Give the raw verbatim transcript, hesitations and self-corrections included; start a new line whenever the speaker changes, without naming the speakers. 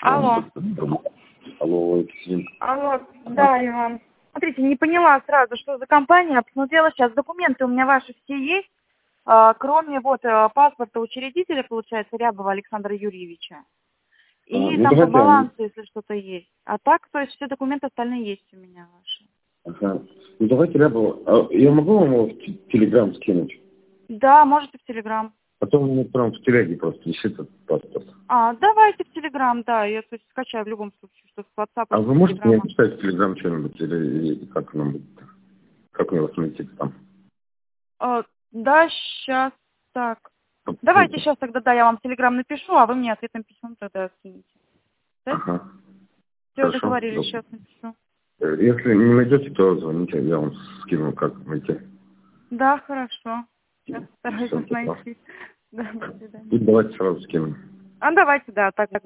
Алло.
Алло, это Сим.
Алло, да, Иван. Смотрите, не поняла сразу, что за компания. Посмотрела сейчас, документы у меня ваши все есть, а, кроме вот паспорта учредителя, получается, Рябова Александра Юрьевича. И
А, ну,
там по
давайте,
балансу, если что-то есть. А так, то есть все документы остальные есть у меня ваши.
ага. Ну давайте Рябова. А я могу вам его в т- Телеграм скинуть?
Да, можете в Телеграм.
Потом у меня прям в телеге просто висит этот паспорт.
А, давайте в Телеграм, да, я то есть скачаю в любом случае, что с WhatsApp,
А
что
вы
с
можете мне
Телеграма.
написать в Телеграм что-нибудь или, или как нам будет? Как мне вас найти там?
А, да, сейчас, так. Давайте сейчас тогда, да, я вам в Телеграм напишу, а вы мне ответным письмом тогда скинете. Да?
Ага.
Все,
Хорошо.
договорились,
Добро.
сейчас напишу.
Э, Если не найдете, то звоните, я вам скину, как найти.
Да, хорошо. Сейчас
Все,
стараюсь
добро.
найти. Да, до свидания.
И давайте сразу скину.
А давайте, да, так.